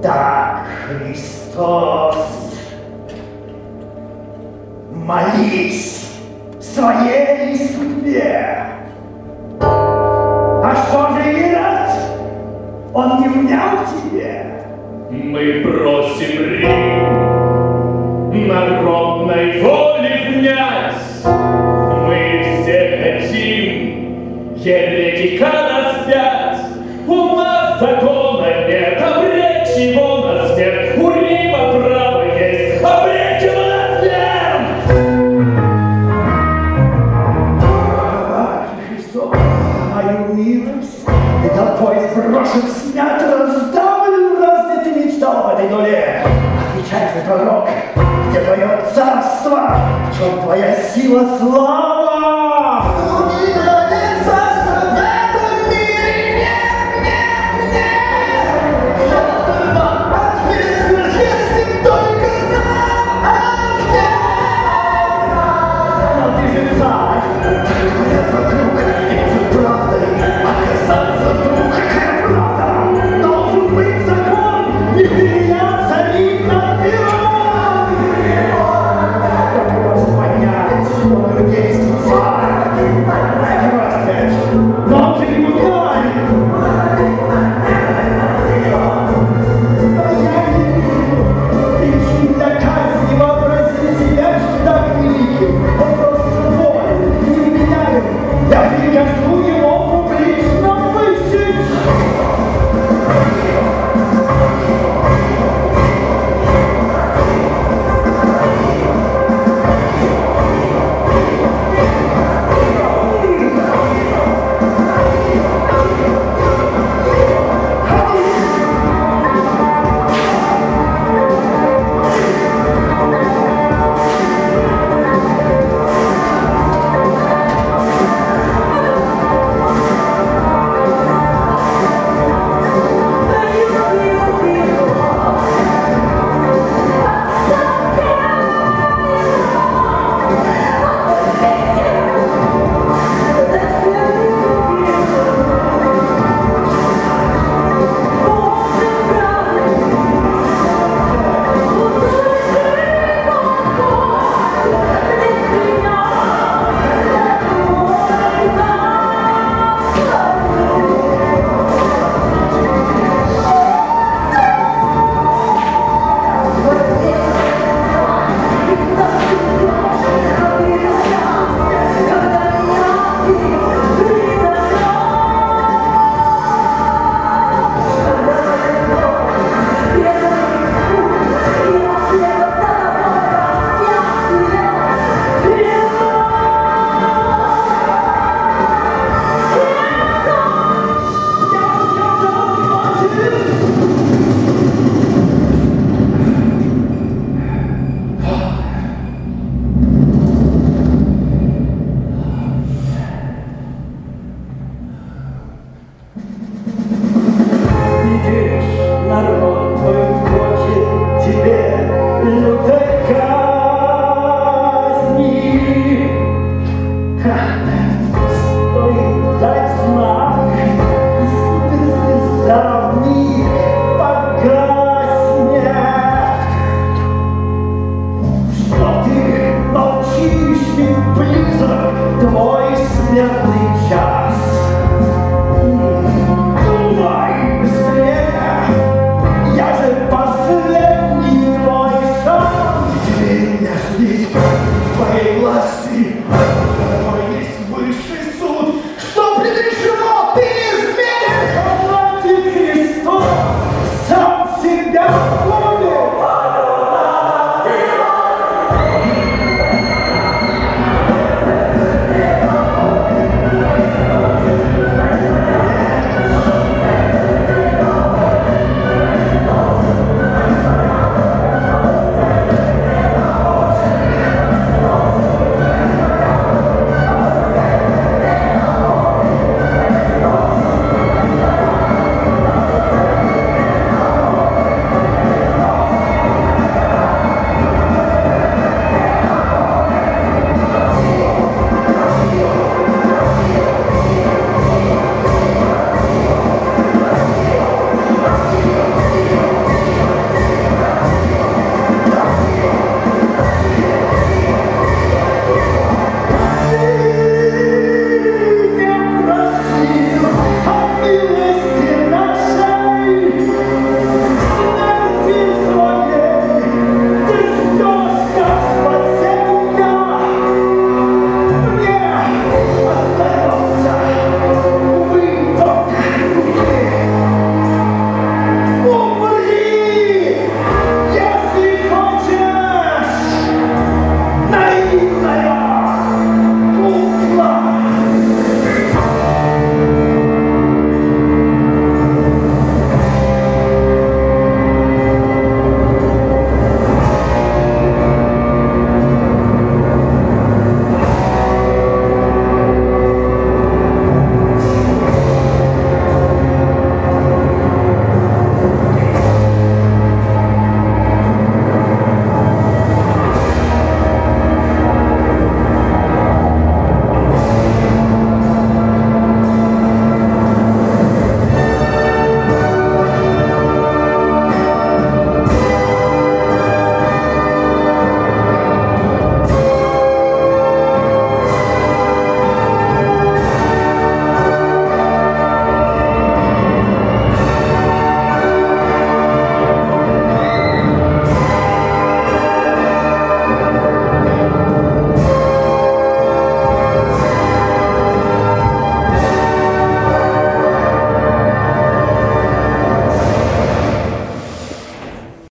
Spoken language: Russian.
Так, Христос, молись своей судьбе. А что же Ирод? Он не внял тебе? Мы просим Рим народной воли внять. Мы все хотим еретика распять. У нас закона нет, обречь его на смерть. У Рима право есть, обречь его на смерть. Давай, Христос, мою милость, и толпой сброшен, снят, раздавлен, разнят и мечтал в этой нуле. Отвечай, твой пророк, где твое царство, в чем твоя сила, слава? Но ты не мудрый!